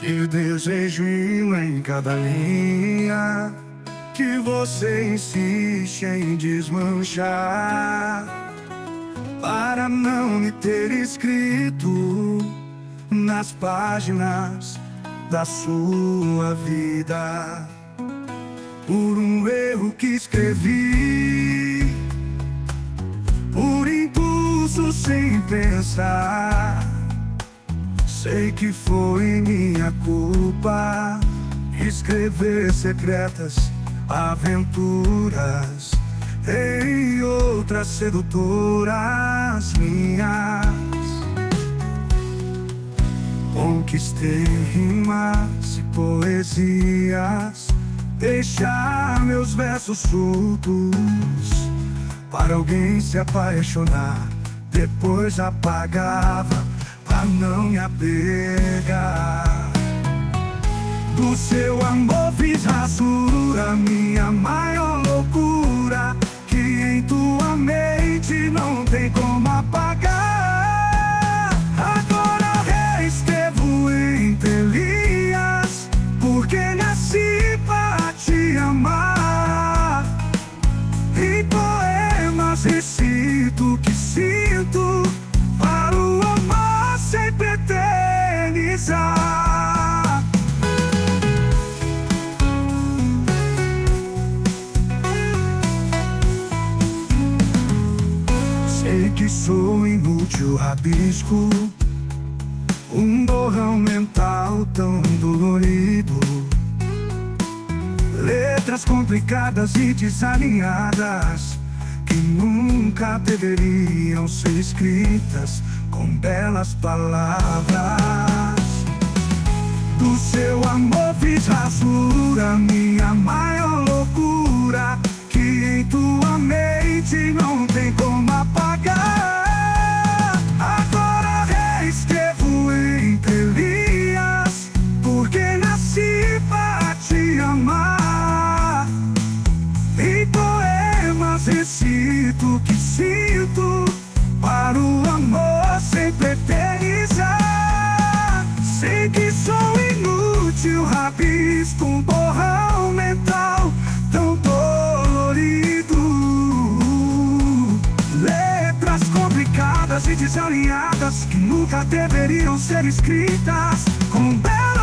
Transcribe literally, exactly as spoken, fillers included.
E desejo em cada linha que você insiste em desmanchar, para não me ter escrito nas páginas da sua vida. Por um erro que escrevi, por impulso sem pensar. Sei que foi minha culpa escrever secretas aventuras em outras sedutoras minhas. Conquistei rimas e poesias, deixar meus versos soltos para alguém se apaixonar, depois apagava pra não me apegar. Do seu amor fiz rasura, minha maior loucura, que em tua mente não tem como apagar. Agora reescrevo entre linhas, porque nasci para te amar. Em poemas recito o que sinto, para o amor sempre eternizar. Sei que sou inútil, rabisco um borrão mental tão dolorido, letras complicadas e desalinhadas que nunca deveriam ser escritas com belas palavras. Do seu amor fiz rasura, minha maior loucura, que em tua mente não tem como apagar. Agora reescrevo entre linhas, porque nasci para te amar. Em poemas recito o que sinto, para o amor sempre eternizar. Sei que sou inútil, rabisco um borrão mental tão dolorido, letras complicadas e desalinhadas que nunca deveriam ser escritas com belas